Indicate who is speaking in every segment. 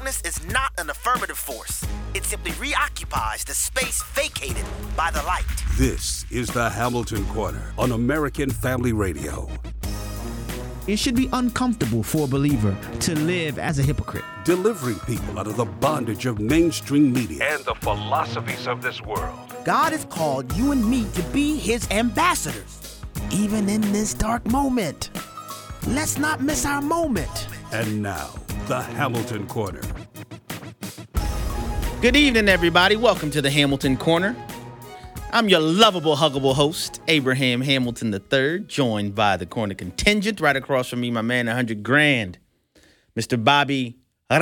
Speaker 1: darkness is not an affirmative force. It simply reoccupies the space vacated by the light.
Speaker 2: This is the Hamilton Corner on American Family Radio.
Speaker 3: It should be uncomfortable for a believer to live as a hypocrite.
Speaker 2: Delivering people out of the bondage of mainstream media and the philosophies of this world.
Speaker 1: God has called you and me to be his ambassadors, even in this dark moment. Let's not miss our moment.
Speaker 2: And now, the Hamilton Corner.
Speaker 3: Good evening, everybody. Welcome to the Hamilton Corner. I'm your lovable, huggable host, Abraham Hamilton III, joined by the corner contingent. Right across from me, my man, 100 grand, Mr. Bobby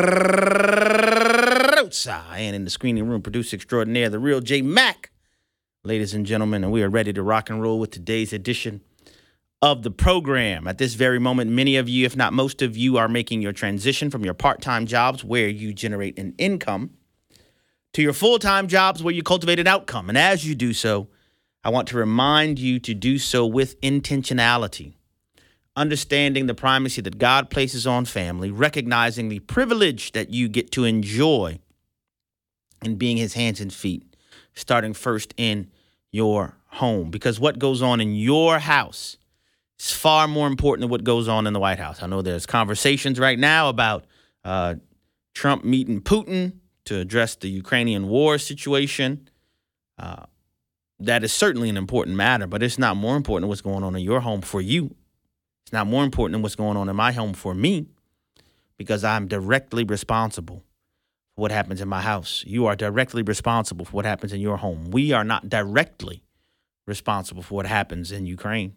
Speaker 3: Rosa. And in the screening room, producer extraordinaire, the real J Mac. Ladies and gentlemen, and we are ready to rock and roll with today's edition of the program. At this very moment, many of you, if not most of you, are making your transition from your part-time jobs where you generate an income to your full-time jobs where you cultivate an outcome. And as you do so, I want to remind you to do so with intentionality, understanding the primacy that God places on family, recognizing the privilege that you get to enjoy in being his hands and feet, starting first in your home. Because what goes on in your house is far more important than what goes on in the White House. I know there's conversations right now about Trump meeting Putin to address the Ukrainian war situation. That is certainly an important matter, but it's not more important than what's going on in your home for you. It's not more important than what's going on in my home for me, because I'm directly responsible for what happens in my house. You are directly responsible for what happens in your home. We are not directly responsible for what happens in Ukraine.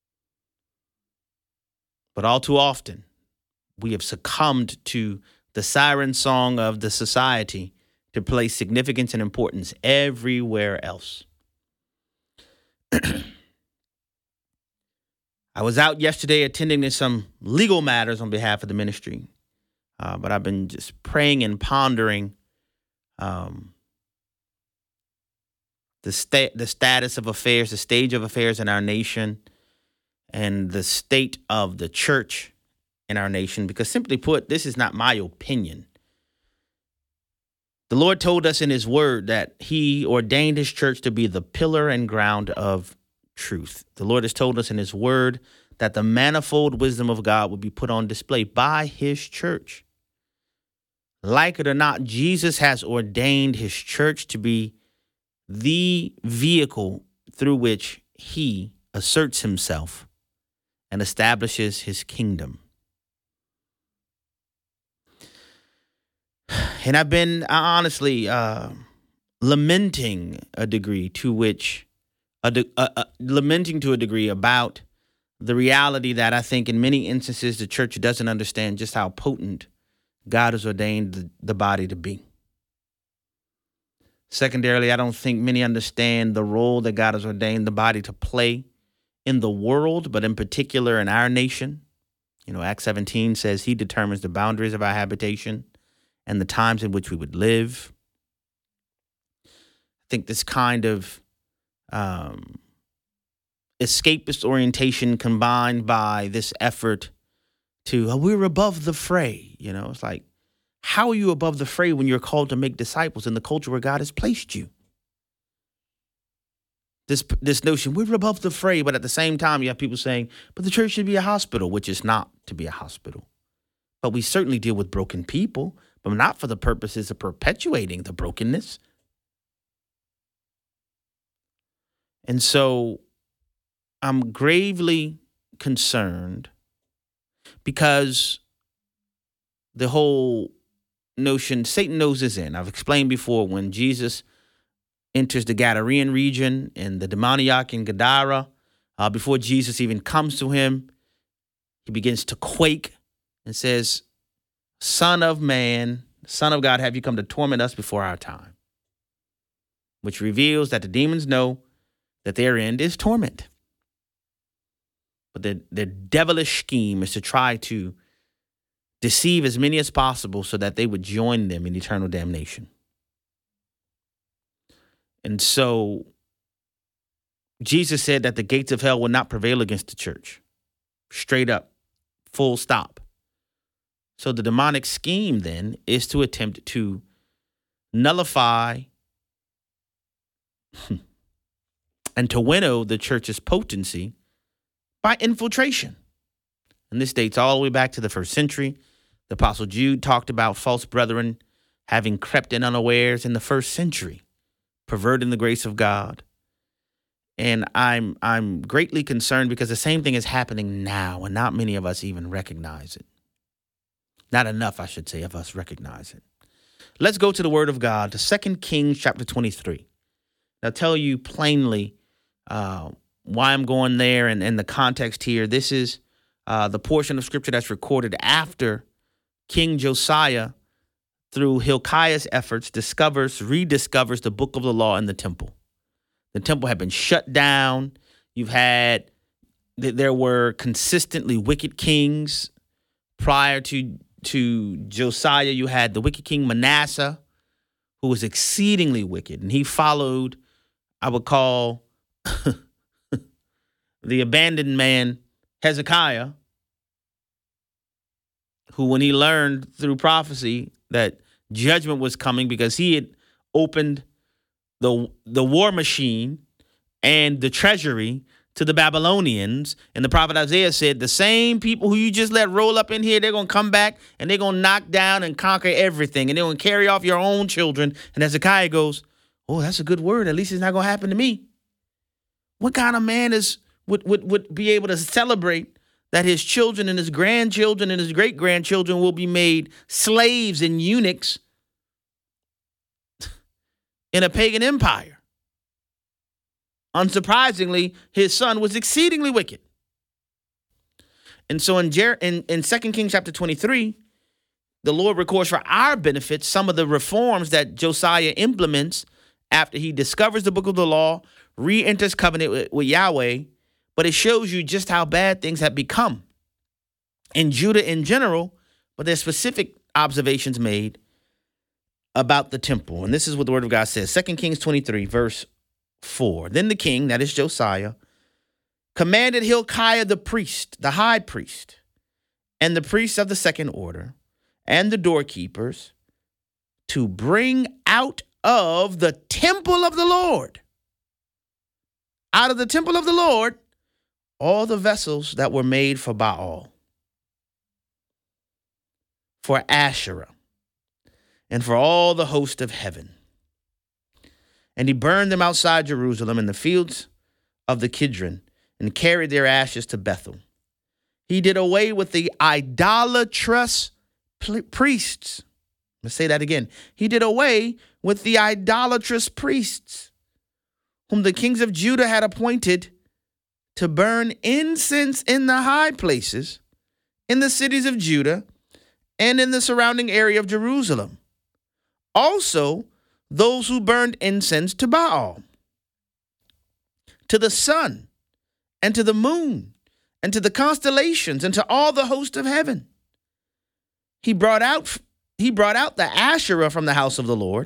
Speaker 3: But all too often, we have succumbed to the siren song of the society to place significance and importance everywhere else. I was out yesterday attending to some legal matters on behalf of the ministry, but I've been just praying and pondering the status of affairs, the stage of affairs in our nation, and the state of the church in our nation, because simply put, this is not my opinion. The Lord told us in his word that he ordained his church to be the pillar and ground of truth. The Lord has told us in his word that the manifold wisdom of God will be put on display by his church. Like it or not, Jesus has ordained his church to be the vehicle through which he asserts himself and establishes his kingdom. And I've been honestly lamenting a degree about the reality that I think in many instances the church doesn't understand just how potent God has ordained the body to be. Secondarily, I don't think many understand the role that God has ordained the body to play in the world, but in particular in our nation. You know, Acts 17 says he determines the boundaries of our habitation and the times in which we would live. I think this kind of escapist orientation combined by this effort to, we're above the fray. You know, it's like, how are you above the fray when you're called to make disciples in the culture where God has placed you? This notion, we're above the fray, but at the same time, you have people saying, but the church should be a hospital, which is not to be a hospital. But we certainly deal with broken people, but not for the purposes of perpetuating the brokenness. And so I'm gravely concerned because the whole notion, Satan knows his end. I've explained before, when Jesus enters the Gadarean region and the demoniac in Gadara, before Jesus even comes to him, he begins to quake and says, Son of man, Son of God, have you come to torment us before our time? Which reveals that the demons know that their end is torment. But their devilish scheme is to try to deceive as many as possible so that they would join them in eternal damnation. And so Jesus said that the gates of hell will not prevail against the church. Straight up, full stop. So the demonic scheme then is to attempt to nullify and to winnow the church's potency by infiltration. And this dates all the way back to the first century. The Apostle Jude talked about false brethren having crept in unawares in the first century, perverting the grace of God. And I'm greatly concerned because the same thing is happening now, and not many of us even recognize it. Not enough, I should say, of us recognize it. Let's go to the Word of God, to 2 Kings chapter 23. I'll tell you plainly why I'm going there and the context here. This is the portion of Scripture that's recorded after King Josiah, through Hilkiah's efforts, rediscovers the book of the law in the temple. The temple had been shut down. There were consistently wicked kings. Prior to Josiah, you had the wicked king Manasseh, who was exceedingly wicked. And he followed, I would call, the abandoned man Hezekiah, who, when he learned through prophecy that judgment was coming because he had opened the war machine and the treasury to the Babylonians. And the prophet Isaiah said, the same people who you just let roll up in here, they're going to come back and they're going to knock down and conquer everything. And they're going to carry off your own children. And Hezekiah goes, oh, that's a good word. At least it's not going to happen to me. What kind of man would be able to celebrate that his children and his grandchildren and his great-grandchildren will be made slaves and eunuchs in a pagan empire? Unsurprisingly, his son was exceedingly wicked. And so in 2 Kings chapter 23, the Lord records for our benefit some of the reforms that Josiah implements after he discovers the book of the law, re-enters covenant with Yahweh, but it shows you just how bad things have become in Judah in general, but there's specific observations made about the temple. And this is what the word of God says. 2 Kings 23, verse 4. Then the king, that is Josiah, commanded Hilkiah the priest, the high priest, and the priests of the second order, and the doorkeepers, to bring out of the temple of the Lord, out of the temple of the Lord, all the vessels that were made for Baal, for Asherah, and for all the host of heaven. And he burned them outside Jerusalem in the fields of the Kidron, and carried their ashes to Bethel. He did away with the idolatrous priests. Let's say that again. He did away with the idolatrous priests, whom the kings of Judah had appointed to burn incense in the high places, in the cities of Judah, and in the surrounding area of Jerusalem. Also, those who burned incense to Baal, to the sun, and to the moon, and to the constellations, and to all the host of heaven. He brought out the Asherah from the house of the Lord,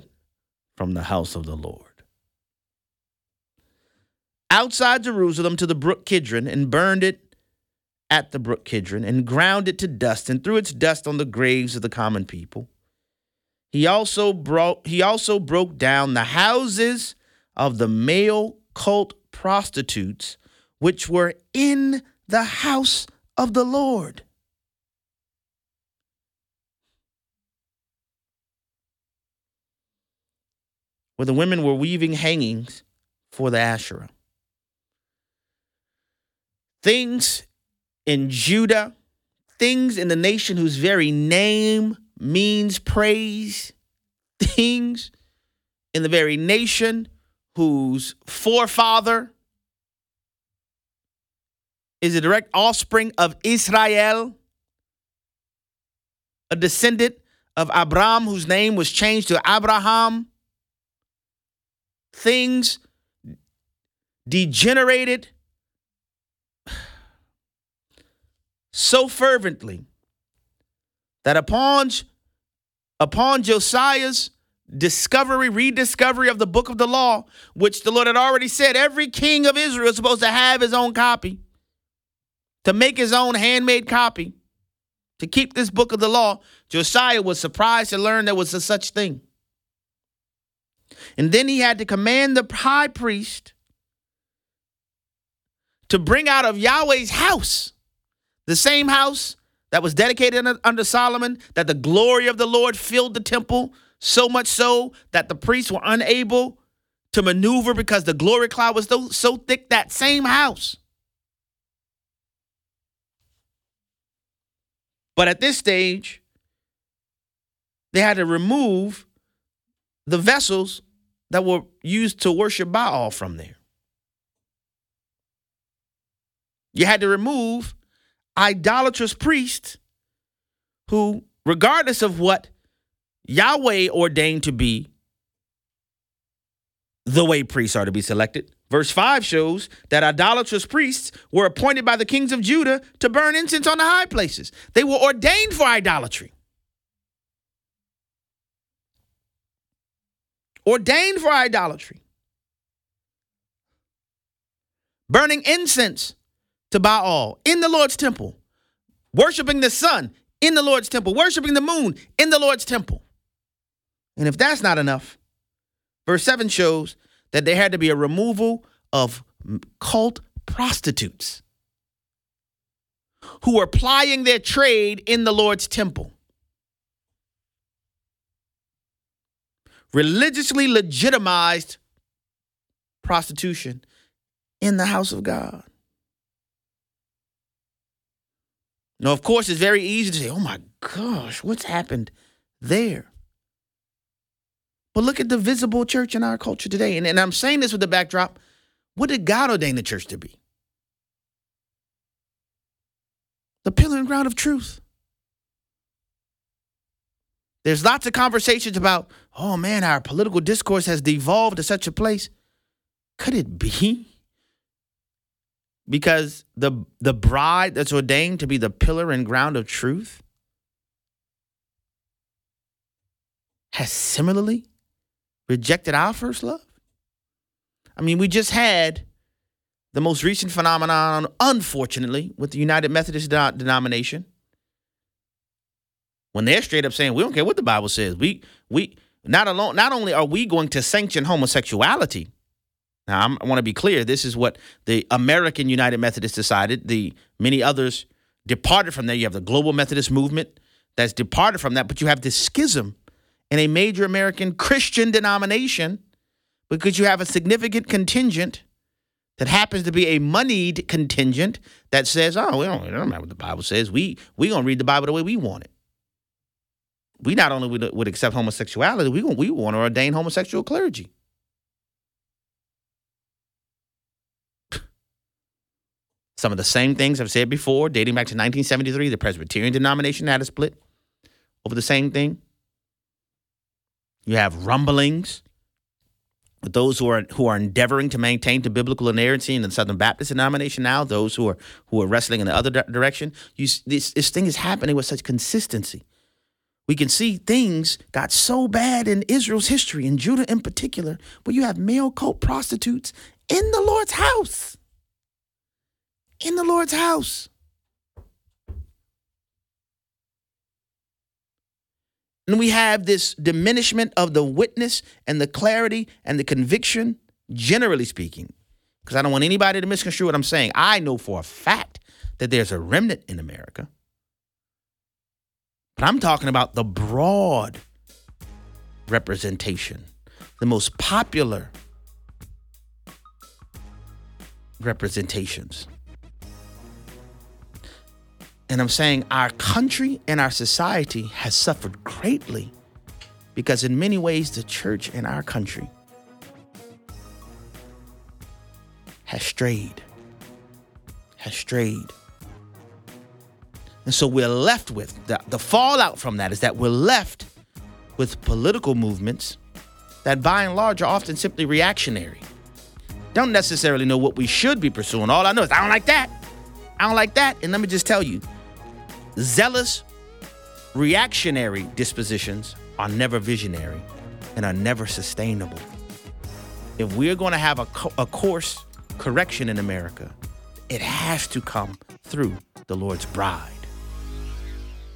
Speaker 3: outside Jerusalem to the brook Kidron, and burned it at the brook Kidron, and ground it to dust, and threw its dust on the graves of the common people. He also broke down the houses of the male cult prostitutes, which were in the house of the Lord. Where the women were weaving hangings for the Asherah. Things in Judah, things in the nation whose very name means praise, things in the very nation whose forefather is a direct offspring of Israel, a descendant of Abram, whose name was changed to Abraham. Things degenerated so fervently that upon Josiah's rediscovery of the book of the law, which the Lord had already said every king of Israel is supposed to have his own copy, to make his own handmade copy, to keep this book of the law, Josiah was surprised to learn there was a such thing. And then he had to command the high priest to bring out of Yahweh's house, the same house that was dedicated under Solomon, that the glory of the Lord filled the temple, so much so that the priests were unable to maneuver because the glory cloud was so thick, that same house. But at this stage, they had to remove the vessels that were used to worship Baal from there. You had to remove idolatrous priests who, regardless of what Yahweh ordained to be the way priests are to be selected, verse 5 shows that idolatrous priests were appointed by the kings of Judah to burn incense on the high places. They were ordained for idolatry. Ordained for idolatry. Burning incense to Baal in the Lord's temple. Worshiping the sun in the Lord's temple. Worshiping the moon in the Lord's temple. And if that's not enough, verse 7 shows that there had to be a removal of cult prostitutes who were plying their trade in the Lord's temple. Religiously legitimized prostitution in the house of God. Now, of course, it's very easy to say, oh my gosh, what's happened there? But look at the visible church in our culture today. And I'm saying this with the backdrop. What did God ordain the church to be? The pillar and ground of truth. There's lots of conversations about, oh man, our political discourse has devolved to such a place. Could it be because the bride that's ordained to be the pillar and ground of truth has similarly rejected our first love? I mean, we just had the most recent phenomenon, unfortunately, with the United Methodist denomination, when they're straight up saying, we don't care what the Bible says. We not only are we going to sanction homosexuality. Now, I want to be clear. This is what the American United Methodists decided. The many others departed from there. You have the Global Methodist movement that's departed from that, but you have this schism in a major American Christian denomination because you have a significant contingent that happens to be a moneyed contingent that says, oh, it don't matter what the Bible says. We going to read the Bible the way we want it. We not only would accept homosexuality, we want to ordain homosexual clergy. Some of the same things I've said before, dating back to 1973, the Presbyterian denomination had a split over the same thing. You have rumblings with those who are endeavoring to maintain the biblical inerrancy in the Southern Baptist denomination now, those who are wrestling in the other direction. This thing is happening with such consistency. We can see things got so bad in Israel's history, in Judah in particular, where you have male cult prostitutes in the Lord's house. In the Lord's house. And we have this diminishment of the witness and the clarity and the conviction, generally speaking, because I don't want anybody to misconstrue what I'm saying. I know for a fact that there's a remnant in America. But I'm talking about the broad representation, the most popular representations. And I'm saying our country and our society has suffered greatly because in many ways the church in our country has strayed. And so we're left with, the fallout from that is that we're left with political movements that by and large are often simply reactionary. Don't necessarily know what we should be pursuing. All I know is I don't like that. I don't like that. And let me just tell you, zealous, reactionary dispositions are never visionary and are never sustainable. If we're going to have a course correction in America, it has to come through the Lord's bride.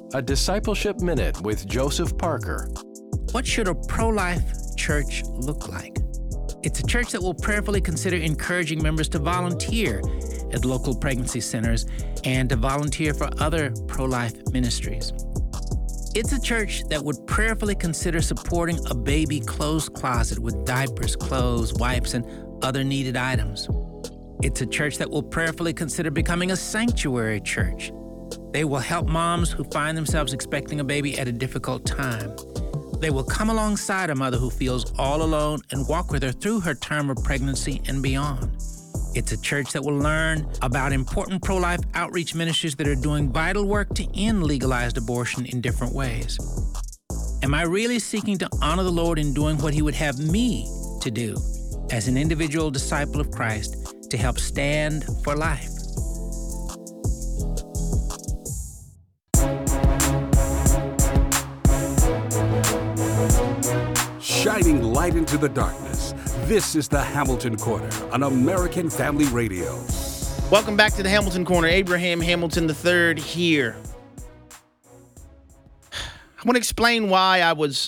Speaker 4: A Discipleship Minute with Joseph Parker.
Speaker 5: What should a pro-life church look like? It's a church that will prayerfully consider encouraging members to volunteer at local pregnancy centers and to volunteer for other pro-life ministries. It's a church that would prayerfully consider supporting a baby clothes closet with diapers, clothes, wipes, and other needed items. It's a church that will prayerfully consider becoming a sanctuary church. They will help moms who find themselves expecting a baby at a difficult time. They will come alongside a mother who feels all alone and walk with her through her term of pregnancy and beyond. It's a church that will learn about important pro-life outreach ministries that are doing vital work to end legalized abortion in different ways. Am I really seeking to honor the Lord in doing what He would have me to do as an individual disciple of Christ to help stand for life?
Speaker 2: Shining light into the darkness. This is the Hamilton Corner on American Family Radio.
Speaker 3: Welcome back to the Hamilton Corner. Abraham Hamilton III here. I want to explain why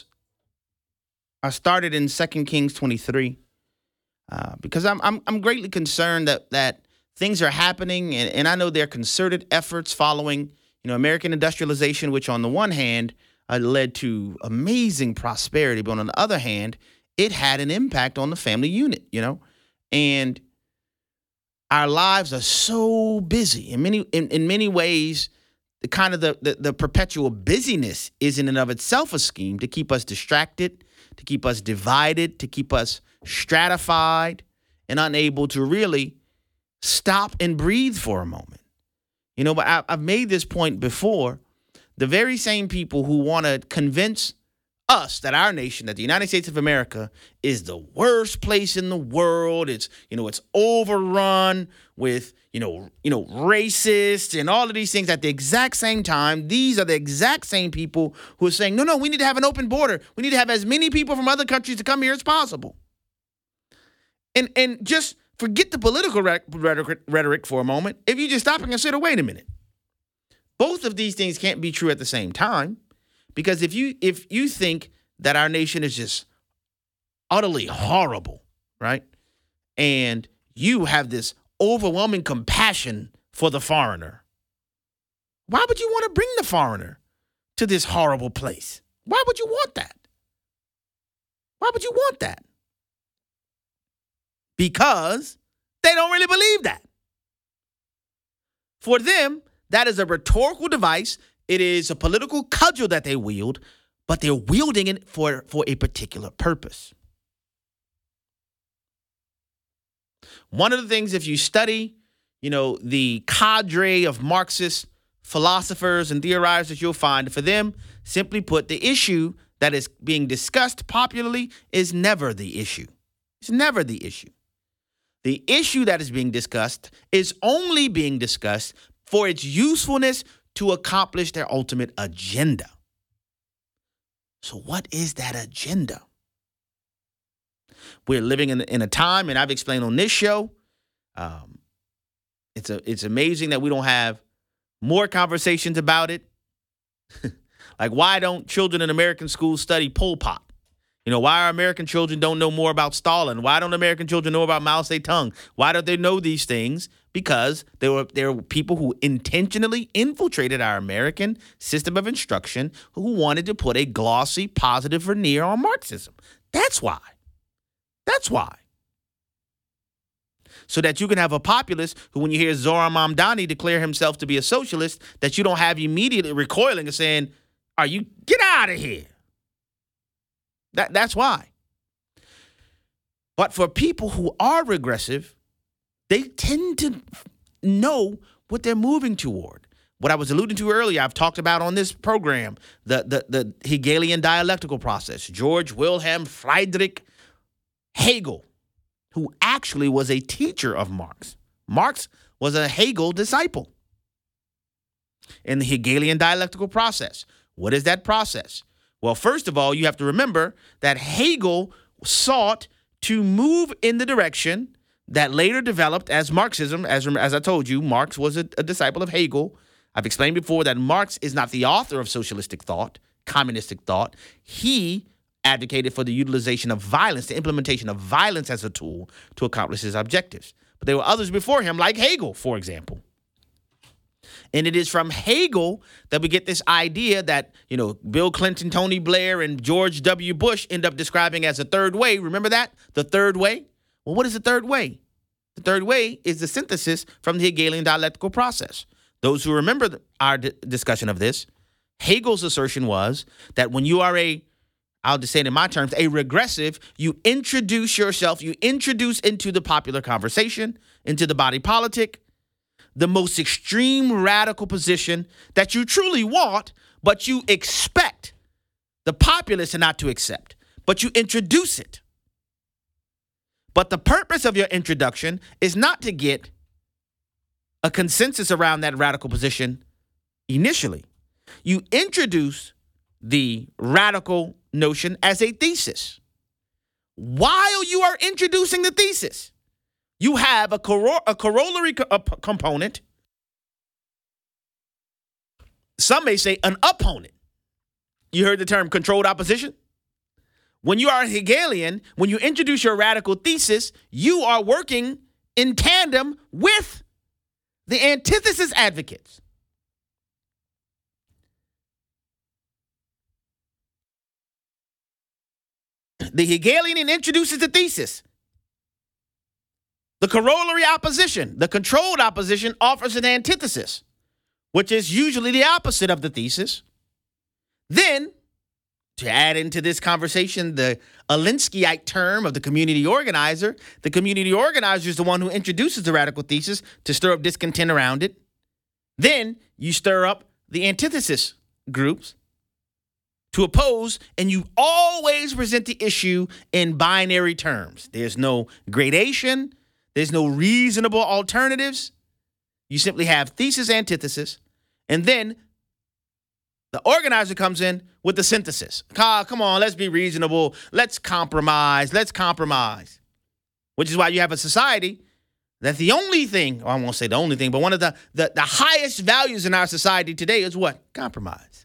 Speaker 3: I started in 2 Kings 23 because I'm greatly concerned that things are happening, and I know there are concerted efforts following American industrialization, which on the one hand led to amazing prosperity, but on the other hand, it had an impact on the family unit, and our lives are so busy in many ways. The kind of the perpetual busyness is in and of itself a scheme to keep us distracted, to keep us divided, to keep us stratified and unable to really stop and breathe for a moment. But I've made this point before. The very same people who want to convince us that our nation, that the United States of America, is the worst place in the world. It's overrun with, racists and all of these things at the exact same time. These are the exact same people who are saying, no, we need to have an open border. We need to have as many people from other countries to come here as possible. And just forget the political rhetoric for a moment. If you just stop and consider, wait a minute. Both of these things can't be true at the same time, because if you think that our nation is just utterly horrible, right, and you have this overwhelming compassion for the foreigner, why would you want to bring the foreigner to this horrible place? Why would you want that? Why would you want that? Because they don't really believe that. For them, that is a rhetorical device. It is a political cudgel that they wield, but they're wielding it for a particular purpose. One of the things, if you study, the cadre of Marxist philosophers and theorizers, you'll find for them, simply put, the issue that is being discussed popularly is never the issue. It's never the issue. The issue that is being discussed is only being discussed for its usefulness to accomplish their ultimate agenda. So what is that agenda? We're living in a time, and I've explained on this show, it's amazing that we don't have more conversations about it. Like, why don't children in American schools study Pol Pot? Why our American children don't know more about Stalin? Why don't American children know about Mao Zedong? Why don't they know these things? Because there were people who intentionally infiltrated our American system of instruction who wanted to put a glossy, positive veneer on Marxism. That's why. So that you can have a populace who, when you hear Zohran Mamdani declare himself to be a socialist, that you don't have immediately recoiling and saying, get out of here. That's why. But for people who are regressive, they tend to know what they're moving toward. What I was alluding to earlier, I've talked about on this program, the Hegelian dialectical process. George Wilhelm Friedrich Hegel, who actually was a teacher of Marx. Marx was a Hegel disciple. In the Hegelian dialectical process. What is that process? Well, first of all, you have to remember that Hegel sought to move in the direction that later developed as Marxism. As I told you, Marx was a disciple of Hegel. I've explained before that Marx is not the author of socialistic thought, communistic thought. He advocated for the utilization of violence, the implementation of violence as a tool to accomplish his objectives. But there were others before him, like Hegel, for example. And it is from Hegel that we get this idea that, Bill Clinton, Tony Blair, and George W. Bush end up describing as a third way. Remember that? The third way? Well, what is the third way? The third way is the synthesis from the Hegelian dialectical process. Those who remember our discussion of this, Hegel's assertion was that when you are I'll just say it in my terms, a regressive, you introduce yourself, you introduce into the popular conversation, into the body politic, the most extreme radical position that you truly want, but you expect the populace not to accept, but you introduce it. But the purpose of your introduction is not to get a consensus around that radical position initially. You introduce the radical notion as a thesis. While you are introducing the thesis, you have a corollary component. Some may say an opponent. You heard the term controlled opposition? When you are a Hegelian, when you introduce your radical thesis, you are working in tandem with the antithesis advocates. The Hegelian introduces the thesis. The corollary opposition, the controlled opposition, offers an antithesis, which is usually the opposite of the thesis. Then, to add into this conversation the Alinskyite term of the community organizer is the one who introduces the radical thesis to stir up discontent around it. Then you stir up the antithesis groups to oppose, and you always present the issue in binary terms. There's no gradation. There's no reasonable alternatives. You simply have thesis, antithesis, and then the organizer comes in with the synthesis. Come on, let's be reasonable. Let's compromise. Which is why you have a society that the only thing, or I won't say the only thing, but one of the highest values in our society today is what? Compromise.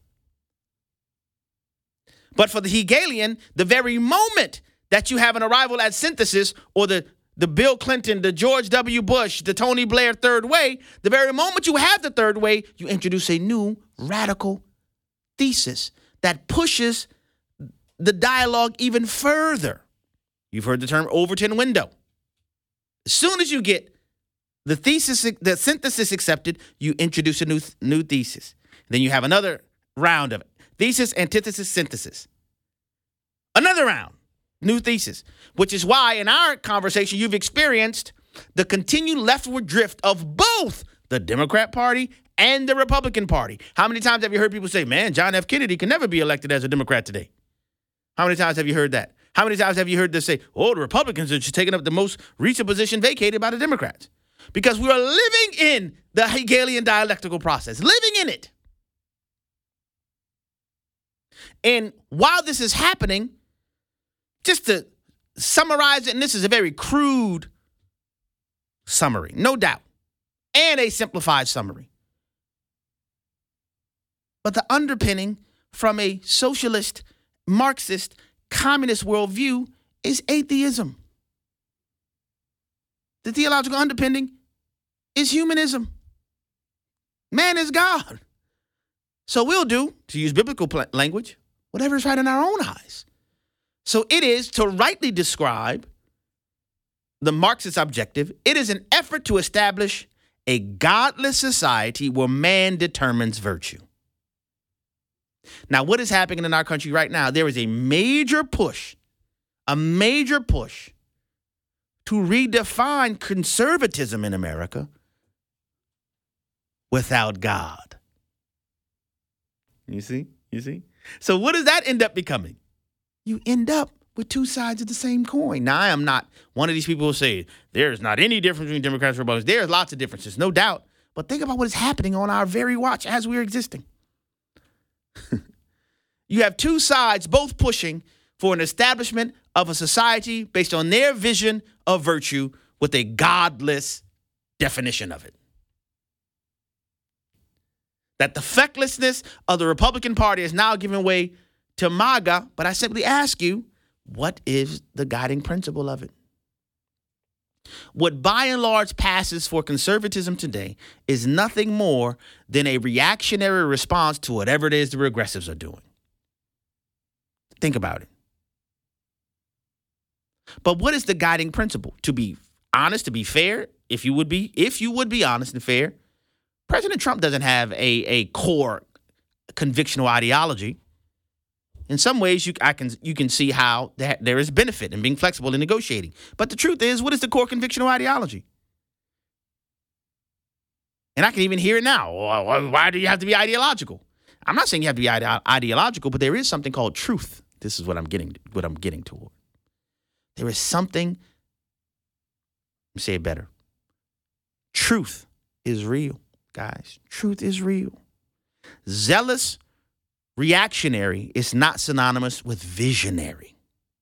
Speaker 3: But for the Hegelian, the very moment that you have an arrival at synthesis, or the Bill Clinton, the George W. Bush, the Tony Blair third way, the very moment you have the third way, you introduce a new radical thesis that pushes the dialogue even further. You've heard the term Overton window. As soon as you get the synthesis accepted, you introduce a new thesis. Then you have another round of it. Thesis, antithesis, synthesis. Another round, new thesis, which is why in our conversation you've experienced the continued leftward drift of both the Democrat Party and the Republican Party. How many times have you heard people say, man, John F. Kennedy can never be elected as a Democrat today? How many times have you heard that? How many times have you heard them say, the Republicans are just taking up the most recent position vacated by the Democrats? Because we are living in the Hegelian dialectical process, living in it. And while this is happening, just to summarize it, and this is a very crude summary, no doubt, and a simplified summary. But the underpinning from a socialist, Marxist, communist worldview is atheism. The theological underpinning is humanism. Man is God. So we'll do, to use biblical language, whatever is right in our own eyes. So it is, to rightly describe the Marxist objective, it is an effort to establish a godless society where man determines virtue. Now, what is happening in our country right now? There is a major push to redefine conservatism in America without God. You see? So what does that end up becoming? You end up with two sides of the same coin. Now, I am not one of these people who say there's not any difference between Democrats and Republicans. There's lots of differences, no doubt. But think about what is happening on our very watch as we're existing. You have two sides both pushing for an establishment of a society based on their vision of virtue with a godless definition of it. that the fecklessness of the Republican Party is now giving way to MAGA, but I simply ask you, what is the guiding principle of it? What by and large passes for conservatism today is nothing more than a reactionary response to whatever it is the progressives are doing. Think about it. But what is the guiding principle? To be honest, to be fair, if you would be honest and fair, President Trump doesn't have a core convictional ideology. In some ways, you can see how there is benefit in being flexible in negotiating. But the truth is, what is the core convictional ideology? And I can even hear it now. Why do you have to be ideological? I'm not saying you have to be ideological, but there is something called truth. This is what I'm getting toward. There is something. Let me say it better. Truth is real, guys. Truth is real. Zealous reactionary is not synonymous with visionary.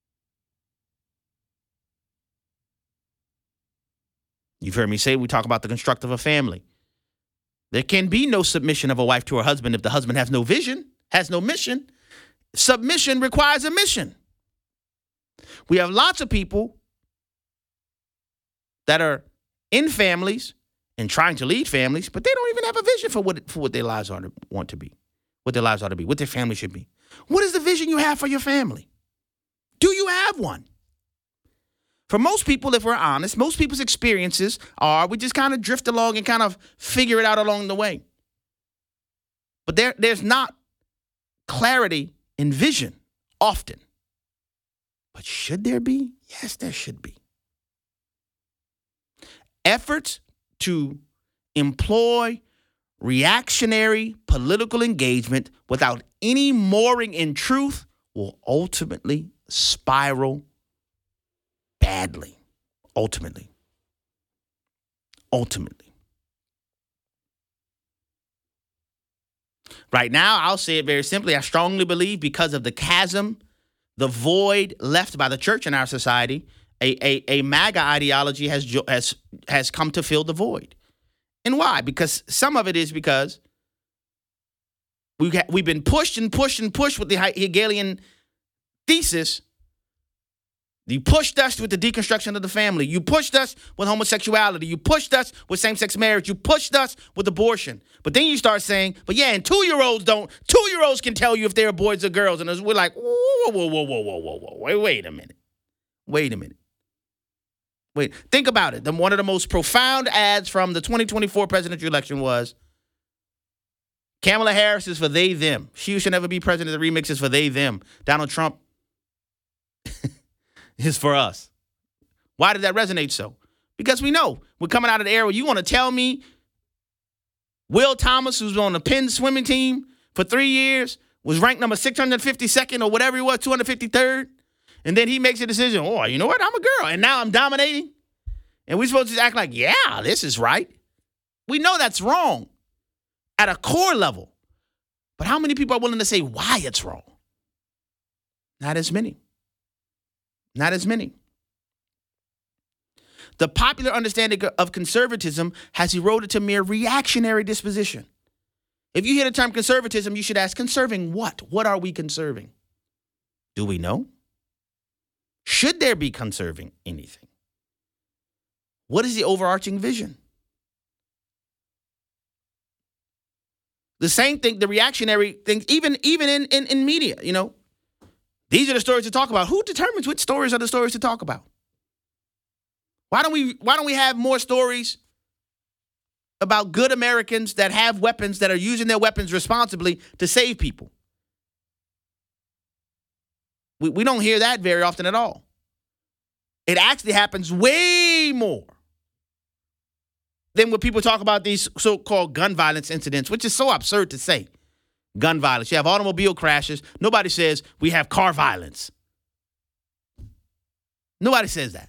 Speaker 3: You've heard me say we talk about the construct of a family. There can be no submission of a wife to her husband if the husband has no vision, has no mission. Submission requires a mission. We have lots of people that are in families and trying to lead families, but they don't even have a vision for what their lives want to be. What their lives ought to be, what their family should be. What is the vision you have for your family? Do you have one? For most people, if we're honest, most people's experiences are we just kind of drift along and kind of figure it out along the way. But there's not clarity in vision often. But should there be? Yes, there should be. Efforts to employ reactionary political engagement without any mooring in truth will ultimately spiral badly. Ultimately. Right now, I'll say it very simply. I strongly believe because of the chasm, the void left by the church in our society, a MAGA ideology has come to fill the void. And why? Because some of it is because we've been pushed and pushed and pushed with the Hegelian thesis. You pushed us with the deconstruction of the family. You pushed us with homosexuality. You pushed us with same-sex marriage. You pushed us with abortion. But then you start saying, but yeah, and 2-year-olds can tell you if they're boys or girls. And we're like, whoa. Wait a minute. Wait, think about it. One of the most profound ads from the 2024 presidential election was Kamala Harris is for they, them. She should never be president. The remix is for they, them. Donald Trump is for us. Why did that resonate so? Because we know we're coming out of the era where you want to tell me Will Thomas, who's on the Penn swimming team for 3 years, was ranked number 652nd or whatever he was, 253rd. And then he makes a decision, oh, you know what? I'm a girl. And now I'm dominating. And we're supposed to act like, yeah, this is right. We know that's wrong at a core level. But how many people are willing to say why it's wrong? Not as many. The popular understanding of conservatism has eroded to mere reactionary disposition. If you hear the term conservatism, you should ask, conserving what? What are we conserving? Do we know? Should there be conserving anything? What is the overarching vision? The same thing, the reactionary things, even in media, you know. These are the stories to talk about. Who determines which stories are the stories to talk about? Why don't we have more stories about good Americans that have weapons, that are using their weapons responsibly to save people? We don't hear that very often at all. It actually happens way more than when people talk about these so-called gun violence incidents, which is so absurd to say. Gun violence. You have automobile crashes. Nobody says we have car violence. Nobody says that.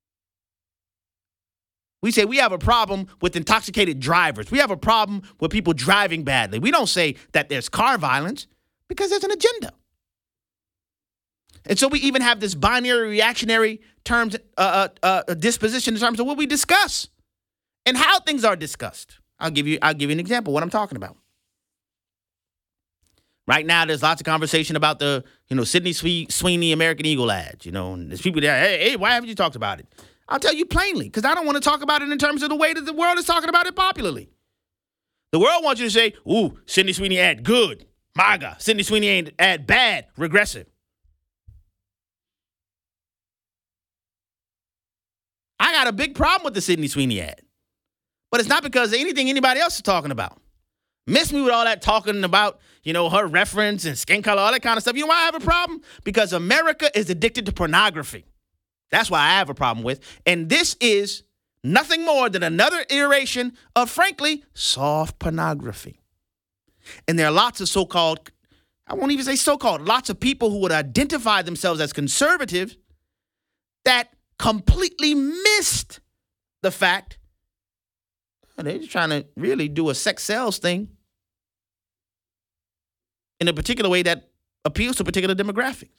Speaker 3: We say we have a problem with intoxicated drivers. We have a problem with people driving badly. We don't say that there's car violence because there's an agenda. And so we even have this binary reactionary terms, disposition in terms of what we discuss and how things are discussed. I'll give you an example of what I'm talking about. Right now, there's lots of conversation about the, Sydney Sweeney American Eagle ads. And there's people there, hey, why haven't you talked about it? I'll tell you plainly, because I don't want to talk about it in terms of the way that the world is talking about it popularly. The world wants you to say, ooh, Sydney Sweeney ad, good. MAGA. Sydney Sweeney ad, bad, regressive. I got a big problem with the Sydney Sweeney ad. But it's not because of anything anybody else is talking about. Miss me with all that talking about, her reference and skin color, all that kind of stuff. You know why I have a problem? Because America is addicted to pornography. That's why I have a problem with. And this is nothing more than another iteration of, frankly, soft pornography. And there are lots of so-called, I won't even say so-called, lots of people who would identify themselves as conservative that completely missed the fact they're just trying to really do a sex sales thing in a particular way that appeals to particular demographics.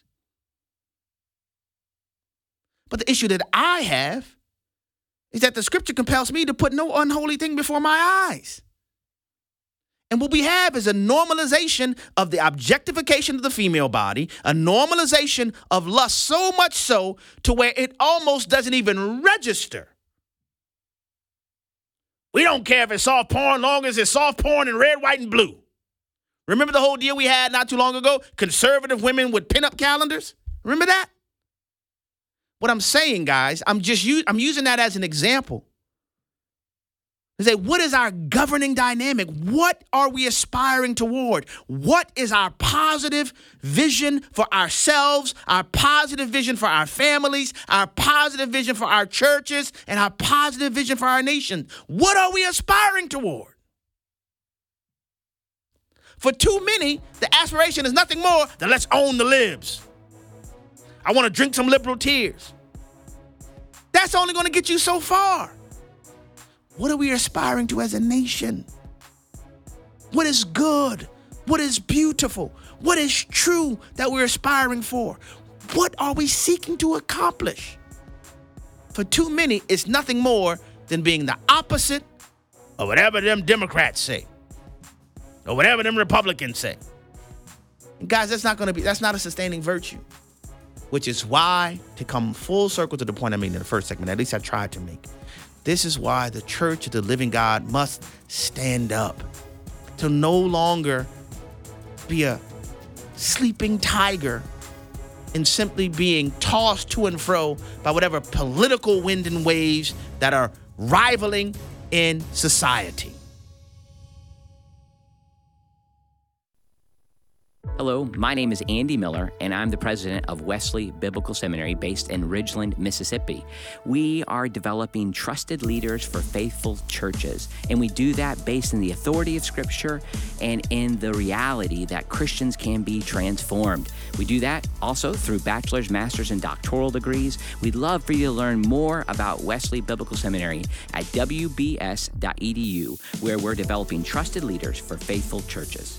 Speaker 3: But the issue that I have is that the scripture compels me to put no unholy thing before my eyes. And what we have is a normalization of the objectification of the female body, a normalization of lust, so much so to where it almost doesn't even register. We don't care if it's soft porn, long as it's soft porn in red, white, and blue. Remember the whole deal we had not too long ago? Conservative women with pinup calendars? Remember that? What I'm saying, guys, I'm using that as an example. To say, what is our governing dynamic? What are we aspiring toward? What is our positive vision for ourselves, our positive vision for our families, our positive vision for our churches, and our positive vision for our nation? What are we aspiring toward? For too many, the aspiration is nothing more than let's own the libs. I want to drink some liberal tears. That's only going to get you so far. What are we aspiring to as a nation? What is good? What is beautiful? What is true that we're aspiring for? What are we seeking to accomplish? For too many, it's nothing more than being the opposite of whatever them Democrats say or whatever them Republicans say. And guys, that's not a sustaining virtue, which is why, to come full circle to the point I made in the first segment, at least I tried to make, this is why the Church of the Living God must stand up to no longer be a sleeping tiger and simply being tossed to and fro by whatever political wind and waves that are rivaling in society.
Speaker 6: Hello, my name is Andy Miller, and I'm the president of Wesley Biblical Seminary based in Ridgeland, Mississippi. We are developing trusted leaders for faithful churches, and we do that based in the authority of Scripture and in the reality that Christians can be transformed. We do that also through bachelor's, master's, and doctoral degrees. We'd love for you to learn more about Wesley Biblical Seminary at wbs.edu, where we're developing trusted leaders for faithful churches.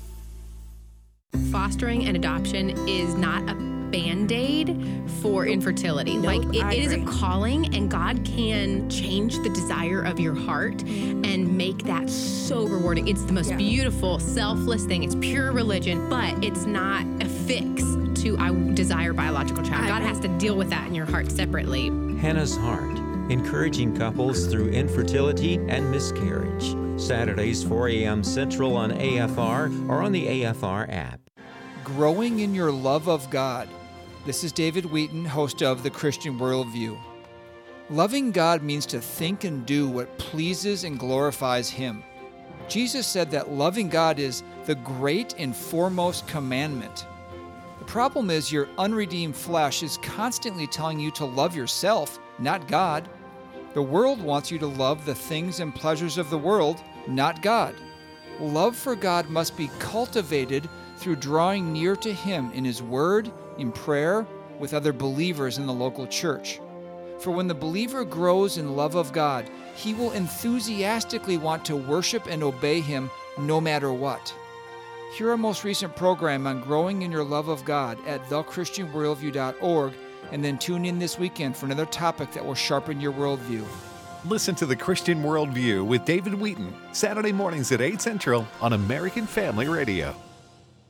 Speaker 7: Fostering and adoption is not a Band-Aid for infertility. It is a calling, and God can change the desire of your heart and make that so rewarding. It's the most beautiful, selfless thing. It's pure religion, but it's not a fix to I desire biological child. God has to deal with that in your heart separately.
Speaker 8: Hannah's Heart, encouraging couples through infertility and miscarriage. Saturdays, 4 a.m. Central on AFR or on the AFR app.
Speaker 9: Growing in your love of God. This is David Wheaton, host of The Christian Worldview. Loving God means to think and do what pleases and glorifies Him. Jesus said that loving God is the great and foremost commandment. The problem is your unredeemed flesh is constantly telling you to love yourself, not God. The world wants you to love the things and pleasures of the world, not God. Love for God must be cultivated through drawing near to Him in His Word, in prayer, with other believers in the local church. For when the believer grows in love of God, he will enthusiastically want to worship and obey Him no matter what. Hear our most recent program on growing in your love of God at thechristianworldview.org, and then tune in this weekend for another topic that will sharpen your worldview.
Speaker 10: Listen to The Christian Worldview with David Wheaton, Saturday mornings at 8 Central on American Family Radio.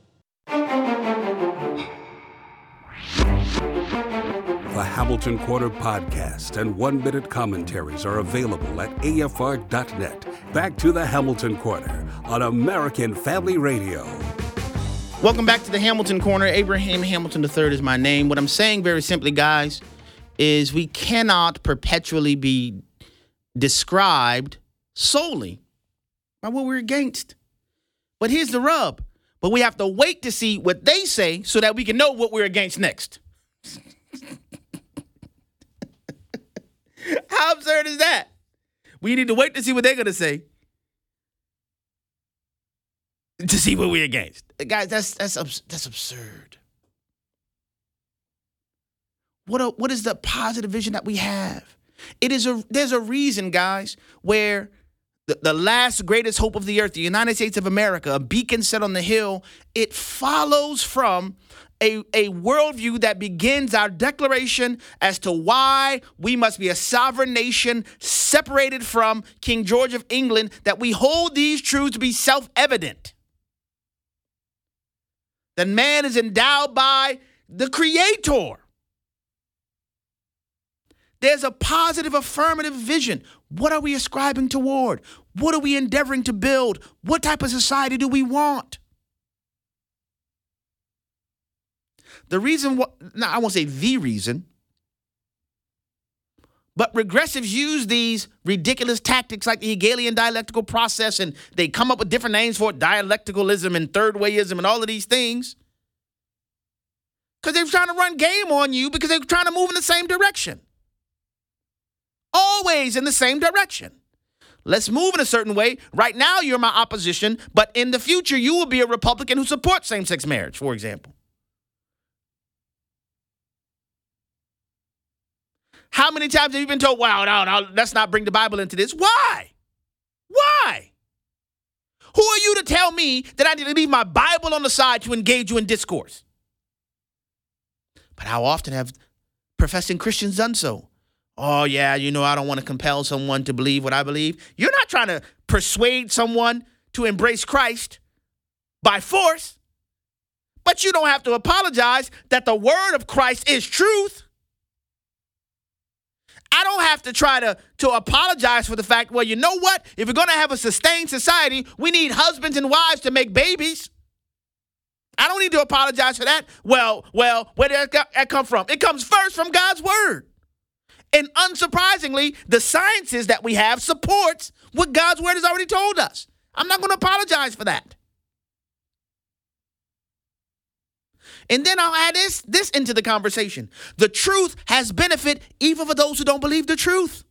Speaker 2: The Hamilton Quarter podcast and one-minute commentaries are available at afr.net. Back to the Hamilton Quarter on American Family Radio.
Speaker 3: Welcome back to the Hamilton Corner. Abraham Hamilton III is my name. What I'm saying very simply, guys, is we cannot perpetually be described solely by what we're against. But here's the rub. But we have to wait to see what they say so that we can know what we're against next. How absurd is that? We need to wait to see what they're going to say to see what we're against. Guys, that's absurd. What is the positive vision that we have? There's a reason, guys, where the last greatest hope of the earth, the United States of America, a beacon set on the hill, it follows from a worldview that begins our declaration as to why we must be a sovereign nation separated from King George of England, that we hold these truths to be self-evident. That man is endowed by the Creator. There's a positive, affirmative vision. What are we ascribing toward? What are we endeavoring to build? What type of society do we want? The reason, I won't say the reason, but regressives use these ridiculous tactics like the Hegelian dialectical process, and they come up with different names for it, dialecticalism and third wayism and all of these things, because they're trying to run game on you because they're trying to move in the same direction. Always in the same direction. Let's move in a certain way. Right now, you're my opposition, but in the future, you will be a Republican who supports same-sex marriage, for example. How many times have you been told, wow, no, let's not bring the Bible into this? Why? Why? Who are you to tell me that I need to leave my Bible on the side to engage you in discourse? But how often have professing Christians done so? Oh, yeah, I don't want to compel someone to believe what I believe. You're not trying to persuade someone to embrace Christ by force, but you don't have to apologize that the word of Christ is truth. I don't have to try to apologize for the fact, well, you know what? If we're going to have a sustained society, we need husbands and wives to make babies. I don't need to apologize for that. Well, where did that come from? It comes first from God's word. And unsurprisingly, the sciences that we have supports what God's word has already told us. I'm not going to apologize for that. And then I'll add this into the conversation. The truth has benefit even for those who don't believe the truth.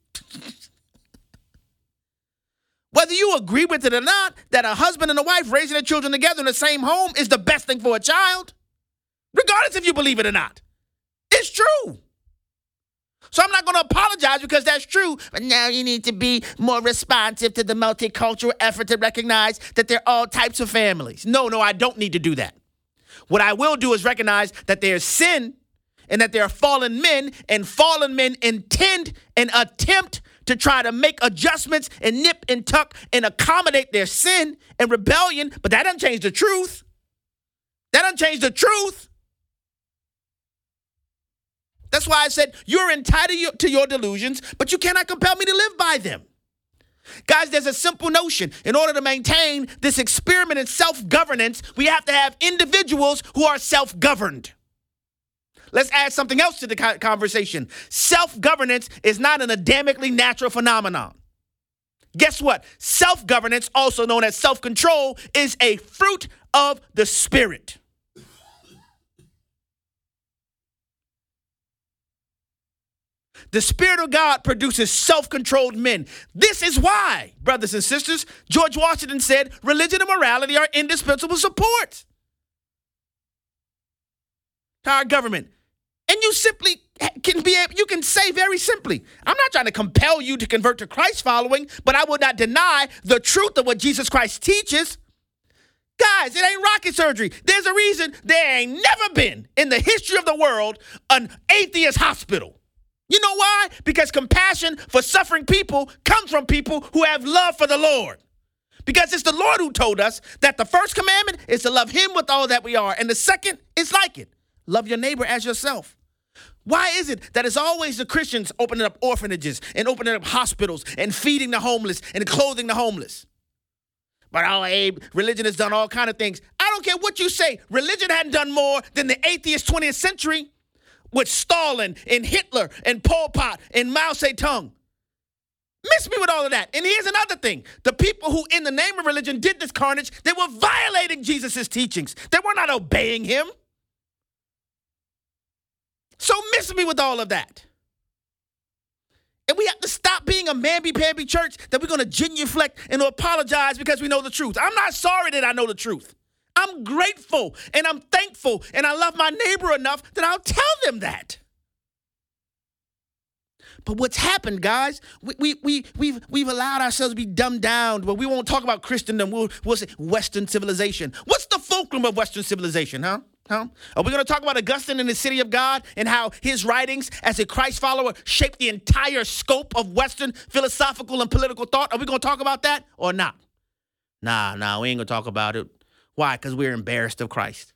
Speaker 3: Whether you agree with it or not, that a husband and a wife raising their children together in the same home is the best thing for a child, regardless if you believe it or not. It's true. So I'm not going to apologize because that's true. But now you need to be more responsive to the multicultural effort to recognize that there are all types of families. No, I don't need to do that. What I will do is recognize that there's sin and that there are fallen men, and fallen men intend and attempt to try to make adjustments and nip and tuck and accommodate their sin and rebellion. But that doesn't change the truth. That doesn't change the truth. That's why I said you're entitled to your delusions, but you cannot compel me to live by them. Guys, there's a simple notion. In order to maintain this experiment in self-governance, we have to have individuals who are self-governed. Let's add something else to the conversation. Self-governance is not an Adamically natural phenomenon. Guess what? Self-governance, also known as self-control, is a fruit of the Spirit. The Spirit of God produces self-controlled men. This is why, brothers and sisters, George Washington said religion and morality are indispensable supports to our government. And you simply you can say very simply, I'm not trying to compel you to convert to Christ following, but I will not deny the truth of what Jesus Christ teaches. Guys, it ain't rocket surgery. There's a reason there ain't never been in the history of the world an atheist hospital. You know why? Because compassion for suffering people comes from people who have love for the Lord. Because it's the Lord who told us that the first commandment is to love him with all that we are. And the second is like it. Love your neighbor as yourself. Why is it that it's always the Christians opening up orphanages and opening up hospitals and feeding the homeless and clothing the homeless? But Abe, religion has done all kinds of things. I don't care what you say. Religion hadn't done more than the atheist 20th century with Stalin and Hitler and Pol Pot and Mao Zedong. Miss me with all of that. And here's another thing. The people who, in the name of religion, did this carnage, they were violating Jesus' teachings. They were not obeying him. So miss me with all of that. And we have to stop being a mamby-pamby church that we're going to genuflect and apologize because we know the truth. I'm not sorry that I know the truth. I'm grateful and I'm thankful and I love my neighbor enough that I'll tell them that. But what's happened, guys, we've allowed ourselves to be dumbed down. But we won't talk about Christendom. We'll say Western civilization. What's the fulcrum of Western civilization, huh? Are we going to talk about Augustine and the City of God and how his writings as a Christ follower shaped the entire scope of Western philosophical and political thought? Are we going to talk about that or not? Nah, we ain't going to talk about it. Why? Because we're embarrassed of Christ.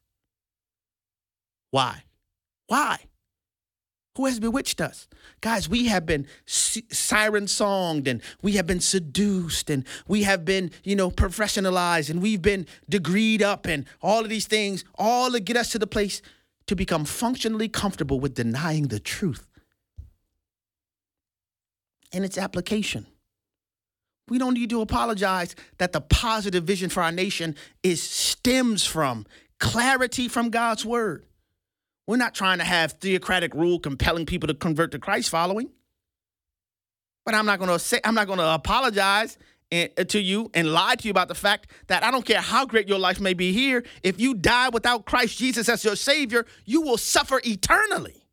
Speaker 3: Why? Who has bewitched us? Guys, we have been siren-songed and we have been seduced and we have been, professionalized and we've been degreed up and all of these things, all to get us to the place to become functionally comfortable with denying the truth and its application. We don't need to apologize that the positive vision for our nation stems from clarity from God's word. We're not trying to have theocratic rule compelling people to convert to Christ following. But I'm not going to apologize to you and lie to you about the fact that I don't care how great your life may be here. If you die without Christ Jesus as your Savior, you will suffer eternally.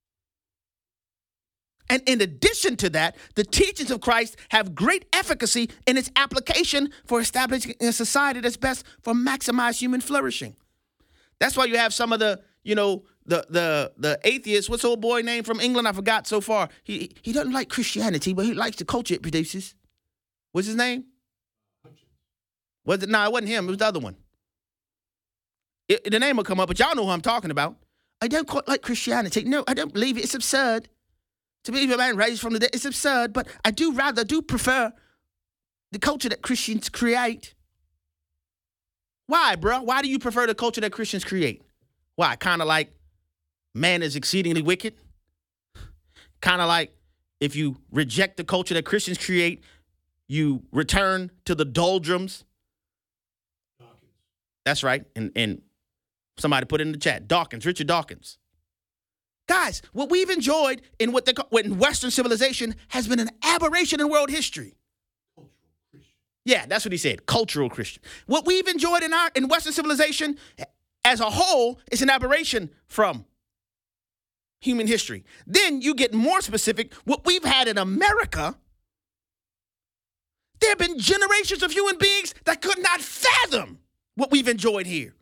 Speaker 3: And in addition to that, the teachings of Christ have great efficacy in its application for establishing a society that's best for maximized human flourishing. That's why you have some of the atheists. What's the old boy name from England? I forgot so far. He doesn't like Christianity, but he likes the culture it produces. What's his name? Was it? No, it wasn't him. It was the other one. The name will come up, but y'all know who I'm talking about. I don't quite like Christianity. No, I don't believe it. It's absurd. To believe a man raised from the dead, it's absurd. But I do prefer the culture that Christians create. Why, bro? Why do you prefer the culture that Christians create? Why? Kind of like man is exceedingly wicked. Kind of like if you reject the culture that Christians create, you return to the doldrums. Dawkins. That's right. And somebody put it in the chat. Dawkins, Richard Dawkins. Guys, what we've enjoyed in what in Western civilization has been an aberration in world history. Yeah, that's what he said. Cultural Christian. What we've enjoyed in Western civilization as a whole is an aberration from human history. Then you get more specific. What we've had in America, there have been generations of human beings that could not fathom what we've enjoyed here.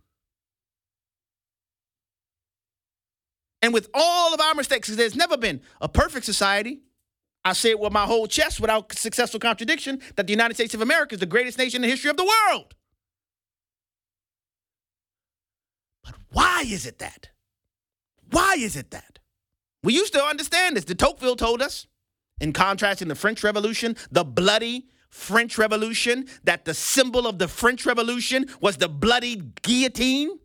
Speaker 3: And with all of our mistakes, there's never been a perfect society. I say it with my whole chest without successful contradiction that the United States of America is the greatest nation in the history of the world. But why is it that? Why is it that? We used to understand this. De Tocqueville told us, in contrast in the French Revolution, the bloody French Revolution, that the symbol of the French Revolution was the bloody guillotine.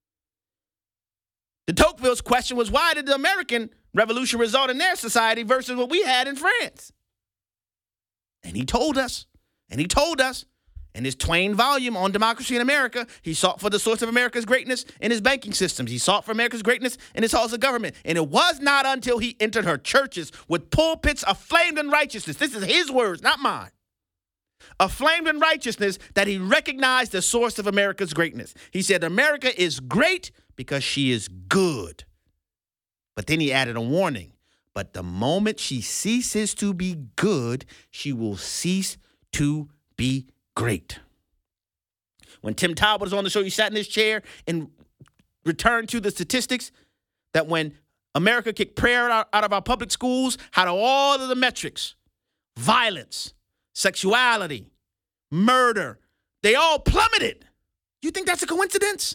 Speaker 3: De Tocqueville's question was, why did the American Revolution result in their society versus what we had in France? And he told us, in his Twain volume on democracy in America, he sought for the source of America's greatness in his banking systems. He sought for America's greatness in his halls of government. And it was not until he entered her churches with pulpits aflamed in righteousness. This is his words, not mine. Aflamed in righteousness, that he recognized the source of America's greatness. He said, America is great because she is good. But then he added a warning. But the moment she ceases to be good, she will cease to be great. When Tim Talbot was on the show, he sat in his chair and returned to the statistics that when America kicked prayer out of our public schools, how do all of the metrics, violence, sexuality, murder, They all plummeted. You think that's a coincidence?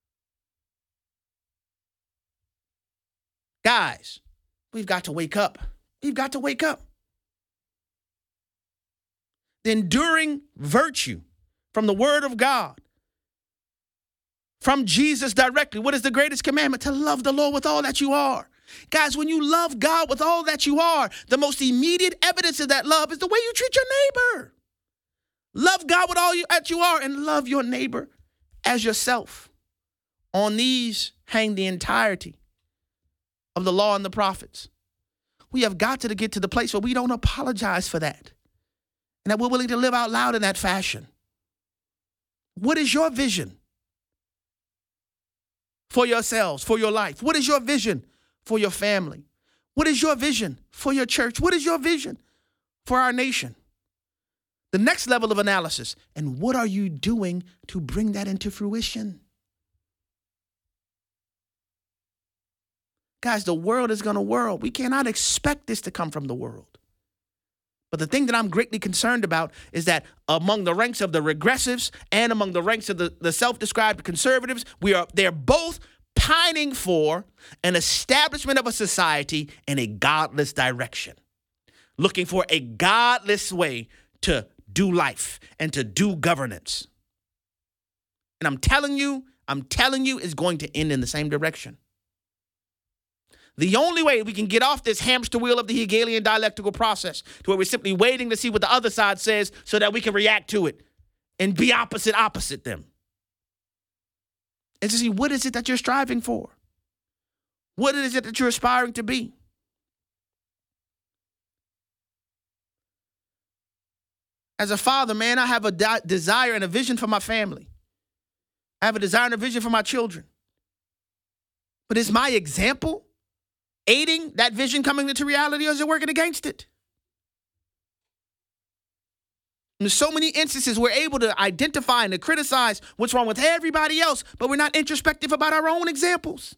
Speaker 3: Guys, we've got to wake up. We've got to wake up. The enduring virtue from the Word of God, from Jesus directly. What is the greatest commandment? To love the Lord with all that you are. Guys, when you love God with all that you are, the most immediate evidence of that love is the way you treat your neighbor. Love God with all that you are and love your neighbor as yourself. On these hang the entirety of the law and the prophets. We have got to get to the place where we don't apologize for that and that we're willing to live out loud in that fashion. What is your vision for yourselves, for your life? What is your vision for your family? What is your vision for your church? What is your vision for our nation? The next level of analysis, and what are you doing to bring that into fruition? Guys, the world is going to whirl. We cannot expect this to come from the world. But the thing that I'm greatly concerned about is that among the ranks of the regressives and among the ranks of the self-described conservatives, they're both pining for an establishment of a society in a godless direction, looking for a godless way to do life and to do governance. And I'm telling you, it's going to end in the same direction. The only way we can get off this hamster wheel of the Hegelian dialectical process to where we're simply waiting to see what the other side says so that we can react to it and be opposite them. And to see, what is it that you're striving for? What is it that you're aspiring to be? As a father, man, I have a desire and a vision for my family. I have a desire and a vision for my children. But is my example aiding that vision coming into reality, or is it working against it? In so many instances, we're able to identify and to criticize what's wrong with everybody else, but we're not introspective about our own examples.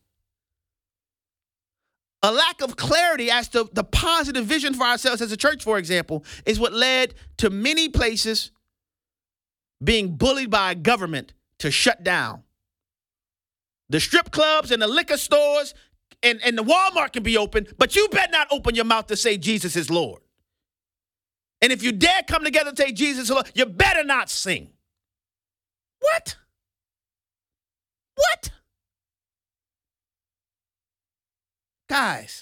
Speaker 3: A lack of clarity as to the positive vision for ourselves as a church, for example, is what led to many places being bullied by a government to shut down. The strip clubs and the liquor stores and the Walmart can be open, but you better not open your mouth to say Jesus is Lord. And if you dare come together and say Jesus is Lord, you better not sing. What? What? Guys,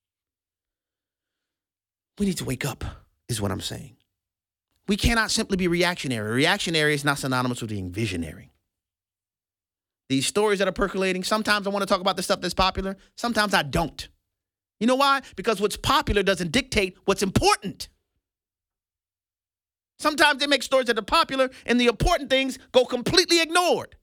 Speaker 3: we need to wake up, is what I'm saying. We cannot simply be reactionary. Reactionary is not synonymous with being visionary. These stories that are percolating, sometimes I want to talk about the stuff that's popular. Sometimes I don't. You know why? Because what's popular doesn't dictate what's important. Sometimes they make stories that are popular and the important things go completely ignored.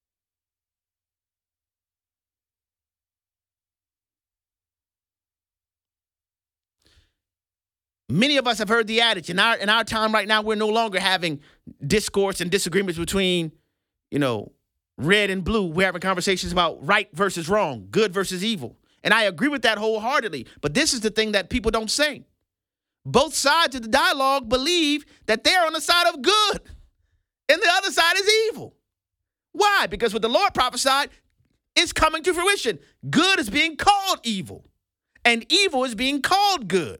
Speaker 3: Many of us have heard the adage. In our time right now, we're no longer having discourse and disagreements between, red and blue. We're having conversations about right versus wrong, good versus evil. And I agree with that wholeheartedly. But this is the thing that people don't say. Both sides of the dialogue believe that they're on the side of good and the other side is evil. Why? Because what the Lord prophesied is coming to fruition. Good is being called evil and evil is being called good.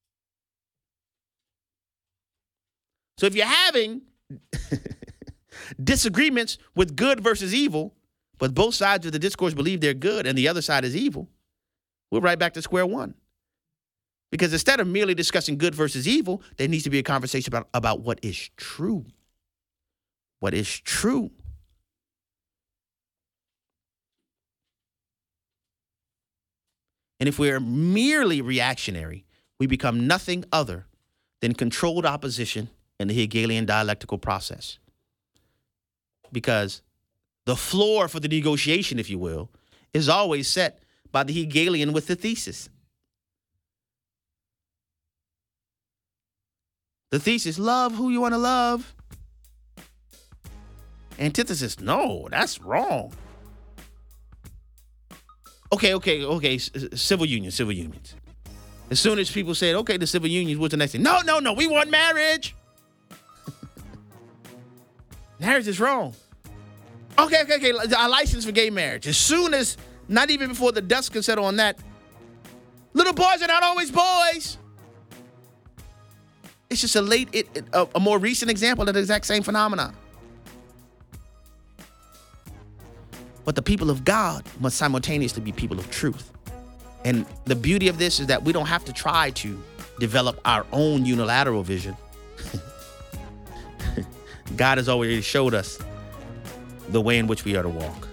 Speaker 3: So if you're having disagreements with good versus evil, but both sides of the discourse believe they're good and the other side is evil, we're right back to square one. Because instead of merely discussing good versus evil, there needs to be a conversation about what is true. What is true? And if we're merely reactionary, we become nothing other than controlled opposition in the Hegelian dialectical process. Because the floor for the negotiation, if you will, is always set by the Hegelian with the thesis. The thesis, love who you want to love. Antithesis, no, that's wrong. Okay, civil unions. As soon as people said, okay, the civil unions, what's the next thing? No, we want marriage. Marriage is wrong. Okay. A license for gay marriage. As soon as, not even before the dust can settle on that, little boys are not always boys. It's just a more recent example of the exact same phenomenon. But the people of God must simultaneously be people of truth. And the beauty of this is that we don't have to try to develop our own unilateral vision. God has already showed us the way in which we are to walk.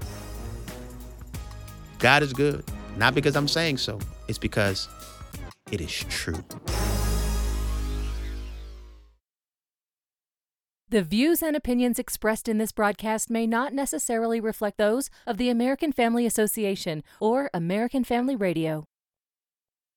Speaker 3: God is good, not because I'm saying so. It's because it is true.
Speaker 11: The views and opinions expressed in this broadcast may not necessarily reflect those of the American Family Association or American Family Radio.